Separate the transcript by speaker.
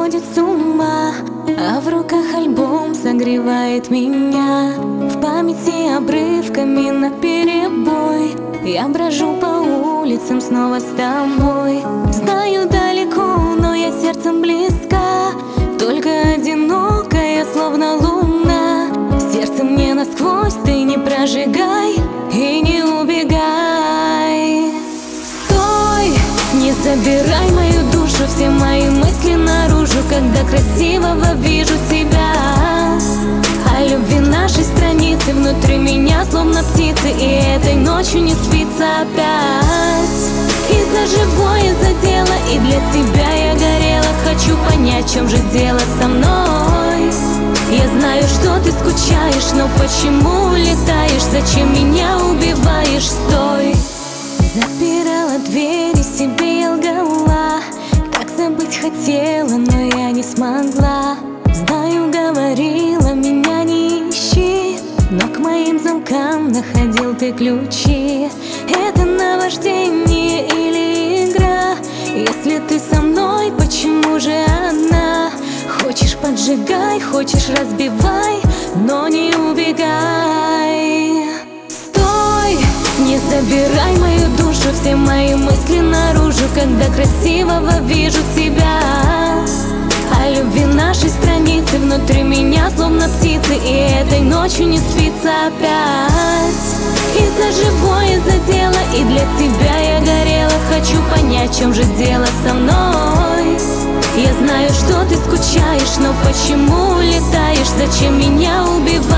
Speaker 1: сводит с ума, а в руках альбом согревает меня. В памяти обрывками наперебой я брожу по улицам снова с тобой. Знаю далеко, но я сердцем близка, только одинокая, словно луна. Сердце мне насквозь ты не прожигай и не убегай. Стой, не забирай мою душу, все мои мысли наружу, когда красивого вижу тебя. О любви нашей страницы внутри меня словно птицы, и этой ночью не спится опять. И за живое задела, и для тебя я горела. Хочу понять, в чем же дело со мной. Я знаю, что ты скучаешь, но почему улетаешь? Зачем меня убиваешь? Стой! Запирала двери, себе я лгала, так забыть хотела, но я не смогла. Знаю, говорила, меня не ищи, но к моим замкам находил ты ключи. Это наваждение или игра? Если ты со мной, почему же одна? Хочешь — поджигай, хочешь — разбивай, но не убегай. Стой, не забирай мою душу, все мои мысли наружу, когда красивого вижу тебя. О любви нашей страницы внутри меня словно птицы, и этой ночью не спится опять. И за живое задела, и для тебя я горела. Хочу понять, в чем же дело со мной. Я знаю, что ты скучаешь, но почему улетаешь? Зачем меня убиваешь?